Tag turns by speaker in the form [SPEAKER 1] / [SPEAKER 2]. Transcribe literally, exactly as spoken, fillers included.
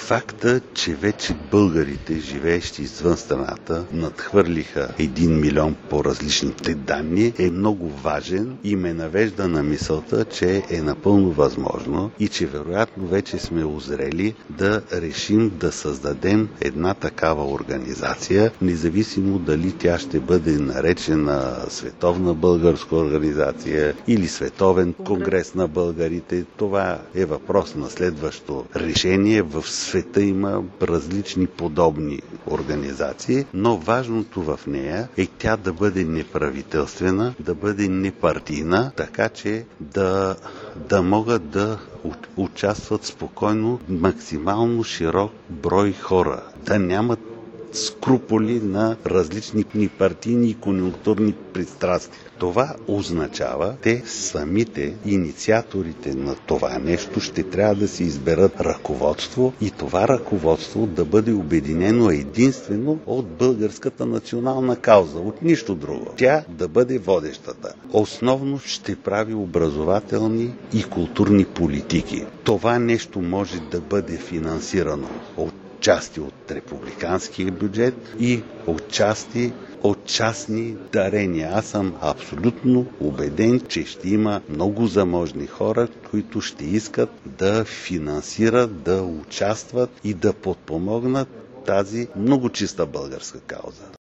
[SPEAKER 1] Факта, че вече българите, живеещи извън страната, надхвърлиха един милион по различните данни, е много важен и ме навежда на мисълта, че е напълно възможно и че вероятно вече сме озрели да решим да създадем една такава организация, независимо дали тя ще бъде наречена Световна българска организация или Световен конгрес на българите. Това е въпрос на следващо решение. В света има различни подобни организации, но важното в нея е тя да бъде неправителствена, да бъде непартийна, така че да, да могат да участват спокойно максимално широк брой хора, да нямат скруполи на различни партийни и конюнктурни пристрастия. Това означава, те самите, инициаторите на това нещо, ще трябва да си изберат ръководство и това ръководство да бъде обединено единствено от българската национална кауза, от нищо друго. Тя да бъде водещата. Основно ще прави образователни и културни политики. Това нещо може да бъде финансирано от части от републиканския бюджет и от части от частни дарения. Аз съм абсолютно убеден, че ще има много заможни хора, които ще искат да финансират, да участват и да подпомогнат тази много чиста българска кауза.